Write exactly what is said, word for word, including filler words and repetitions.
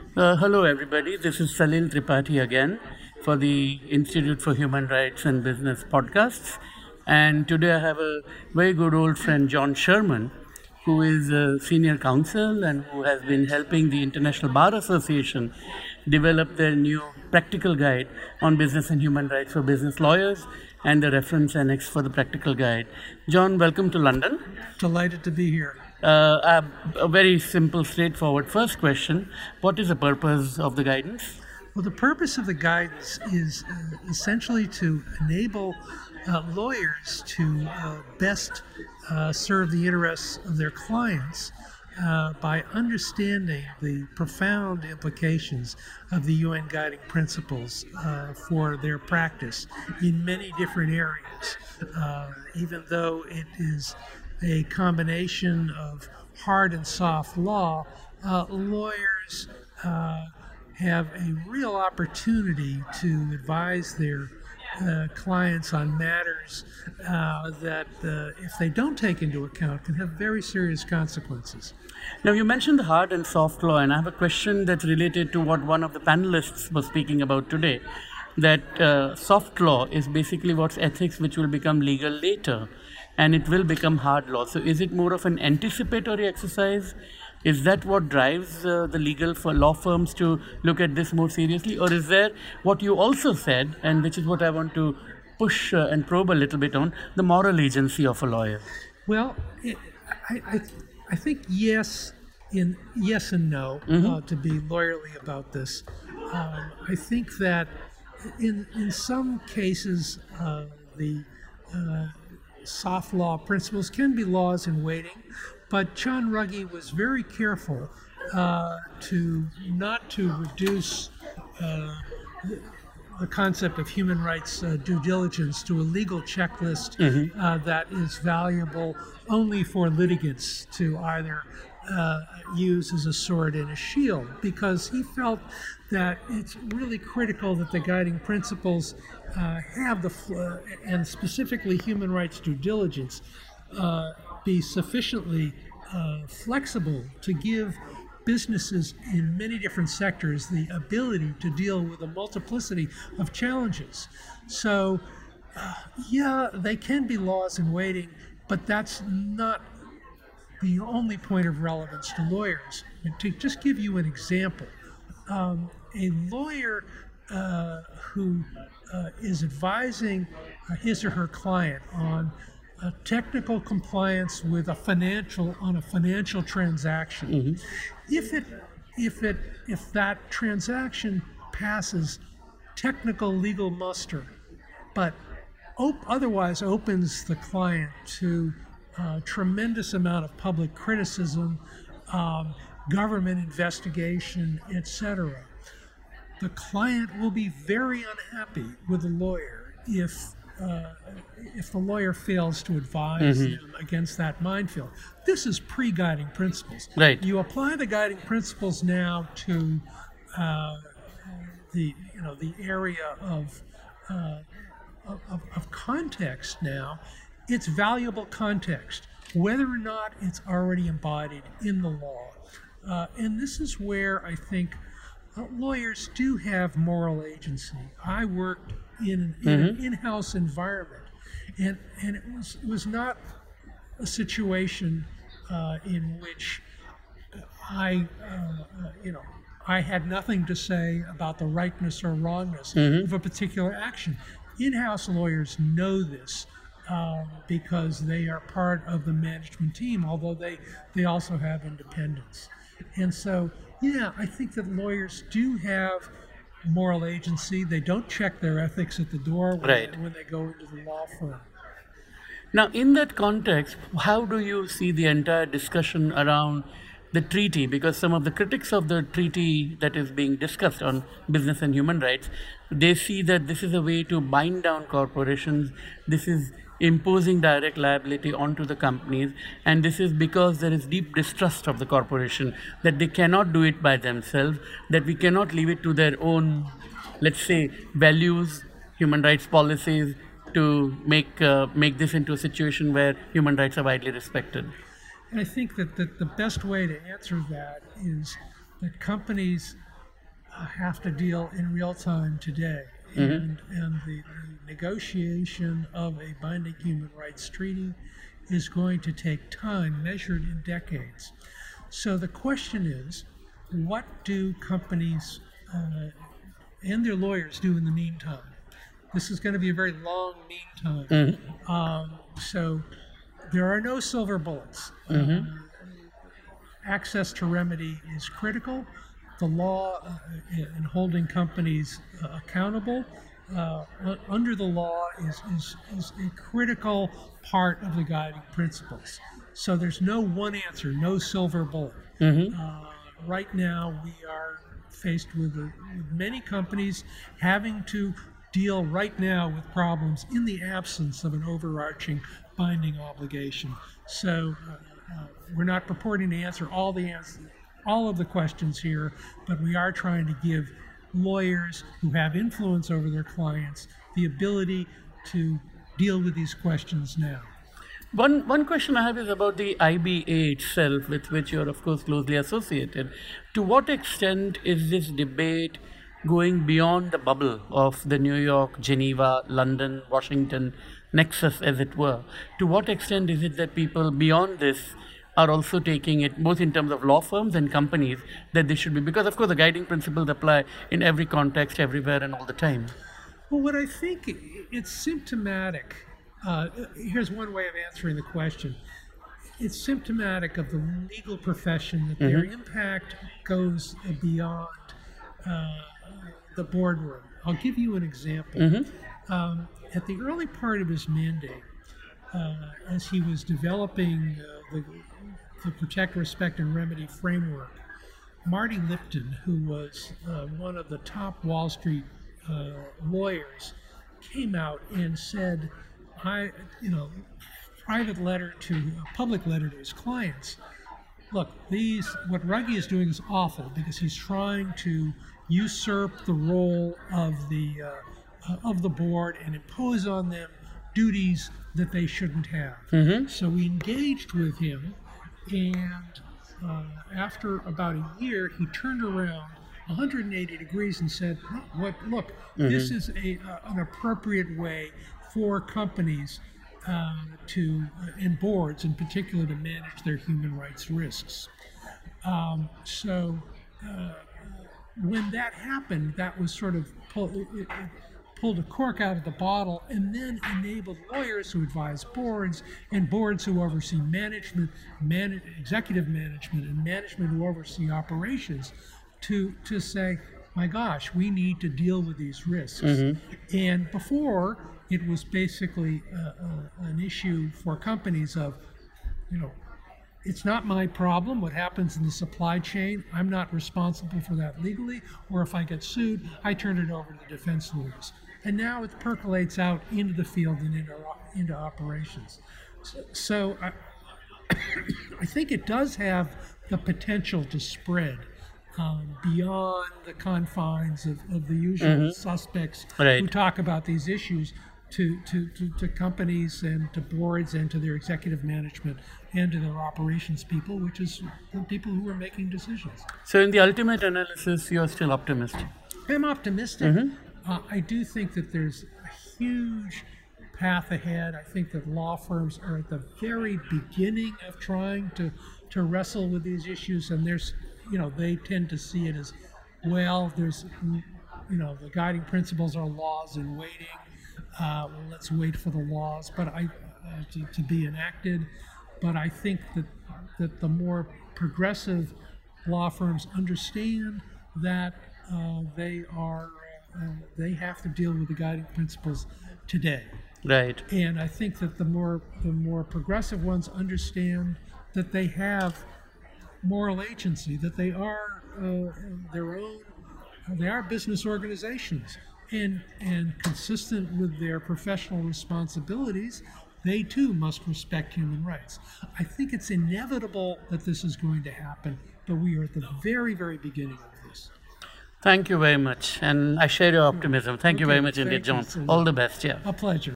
Uh, hello, everybody. This is Salil Tripathi again for the Institute for Human Rights and Business podcasts. And today I have a very good old friend, John Sherman, who is a senior counsel and who has been helping the International Bar Association develop their new practical guide on business and human rights for business lawyers and the reference annex for the practical guide. John, welcome to London. Delighted to be here. Uh, a, a very simple, straightforward first question. What is the purpose of the guidance? Well, the purpose of the guidance is uh, essentially to enable uh, lawyers to uh, best uh, serve the interests of their clients uh, by understanding the profound implications of the U N guiding principles uh, for their practice in many different areas, uh, even though it is a combination of hard and soft law. Uh, lawyers uh, have a real opportunity to advise their uh, clients on matters uh, that, uh, if they don't take into account, can have very serious consequences. Now, you mentioned the hard and soft law, and I have a question that's related to what one of the panelists was speaking about today, that uh, soft law is basically what's ethics, which will become legal later, and it will become hard law. So is it more of an anticipatory exercise? Is that what drives uh, the legal for law firms to look at this more seriously? Or is there what you also said, and which is what I want to push uh, and probe a little bit on, the moral agency of a lawyer? Well, it, I, I, I think yes, in yes and no, mm-hmm. uh, to be lawyerly about this. Um, I think that in in some cases, uh, the uh, soft law principles can be laws in waiting, but John Ruggie was very careful uh, to not to reduce uh, the, the concept of human rights uh, due diligence to a legal checklist mm-hmm. uh, that is valuable only for litigants to either uh, use as a sword and a shield, because he felt that it's really critical that the guiding principles uh, have the, uh, and specifically human rights due diligence, uh, be sufficiently uh, flexible to give businesses in many different sectors the ability to deal with a multiplicity of challenges. So, uh, yeah, they can be laws in waiting, but that's not the only point of relevance to lawyers. And to just give you an example, um, a lawyer uh, who uh, is advising uh, his or her client on uh, technical compliance with a financial on a financial transaction, mm-hmm. if it if it if that transaction passes technical legal muster, but op- otherwise opens the client to a tremendous amount of public criticism, um, government investigation, et cetera, the client will be very unhappy with the lawyer if uh, if the lawyer fails to advise mm-hmm. them against that minefield. This is pre-guiding principles. Right. You apply the guiding principles now to uh, the you know the area of, uh, of of context now. It's valuable context, whether or not it's already embodied in the law. Uh, and this is where I think uh, lawyers do have moral agency. I worked in, in mm-hmm. an in-house environment, and, and it was it was not a situation uh, in which I, uh, you know, I had nothing to say about the rightness or wrongness mm-hmm. of a particular action. In-house lawyers know this. Um, because they are part of the management team, although they, they also have independence. And so, yeah, I think that lawyers do have moral agency. They don't check their ethics at the door when, right. when they go into the law firm. Now, in that context, how do you see the entire discussion around the treaty? Because some of the critics of the treaty that is being discussed on business and human rights, they see that this is a way to bind down corporations. This is imposing direct liability onto the companies, and this is because there is deep distrust of the corporation, that they cannot do it by themselves, that we cannot leave it to their own, let's say, values, human rights policies, to make uh, make this into a situation where human rights are widely respected. And I think that, that the best way to answer that is that companies have to deal in real time today. Mm-hmm. And, and the, the negotiation of a binding human rights treaty is going to take time measured in decades. So the question is, what do companies uh, and their lawyers do in the meantime? This is going to be a very long meantime. Mm-hmm. Um, so there are no silver bullets. Mm-hmm. Uh, access to remedy is critical. The law uh, in holding companies uh, accountable uh, under the law is, is, is a critical part of the guiding principles. So there's no one answer, no silver bullet. Mm-hmm. Uh, right now, we are faced with, a, with many companies having to deal right now with problems in the absence of an overarching binding obligation. So uh, uh, we're not purporting to answer all the answers, all of the questions here, but we are trying to give lawyers who have influence over their clients the ability to deal with these questions now. One one question I have is about the I B A itself, with which you're of course closely associated. To what extent is this debate going beyond the bubble of the New York, Geneva, London, Washington nexus, as it were? To what extent is it that people beyond this are also taking it, both in terms of law firms and companies, that they should be? Because of course the guiding principles apply in every context, everywhere, and all the time. Well, what I think it's symptomatic, uh, here's one way of answering the question. It's symptomatic of the legal profession that mm-hmm. their impact goes beyond uh, the boardroom. I'll give you an example. Mm-hmm. Um, at the early part of his mandate, uh, as he was developing uh, the, the Protect, Respect, and Remedy framework, Marty Lipton, who was uh, one of the top Wall Street uh, lawyers, came out and said, I, you know, private letter to, a public letter to his clients, look, these, what Ruggie is doing is awful because he's trying to usurp the role of the, uh, of the board and impose on them duties that they shouldn't have. Mm-hmm. So we engaged with him, and uh, after about a year, he turned around one hundred eighty degrees and said, "What? Look, mm-hmm. this is a uh, an appropriate way for companies uh, to uh, and boards, in particular, to manage their human rights risks." Um, so uh, when that happened, that was sort of pull, it, it pulled a cork out of the bottle, and then enabled lawyers who advise boards and boards who oversee management, man, executive management, and management who oversee operations to to say, my gosh, we need to deal with these risks. Mm-hmm. And before, it was basically uh, uh, an issue for companies of, you know, it's not my problem what happens in the supply chain. I'm not responsible for that legally, or if I get sued, I turn it over to the defense lawyers. And now it percolates out into the field and into, into operations. So, so I, I think it does have the potential to spread um, beyond the confines of, of the usual mm-hmm. suspects right. who talk about these issues to, to, to, to companies and to boards and to their executive management and to their operations people, which is the people who are making decisions. So in the ultimate analysis, you're still optimistic? I'm optimistic. Mm-hmm. Uh, I do think that there's a huge path ahead. I think that law firms are at the very beginning of trying to, to wrestle with these issues, and there's, you know, they tend to see it as, well, there's, you know, the guiding principles are laws in waiting. Uh, well, let's wait for the laws, but I uh, to, to be enacted. But I think that that the more progressive law firms understand that uh, they are uh, they have to deal with the guiding principles today. Right. And I think that the more the more progressive ones understand that they have moral agency, that they are uh, their own, they are business organizations. And, and consistent with their professional responsibilities, they too must respect human rights. I think it's inevitable that this is going to happen, but we are at the very, very beginning of this. Thank you very much. And I share your optimism. Thank okay, you very much indeed, John. You, All the best. Yeah. A pleasure.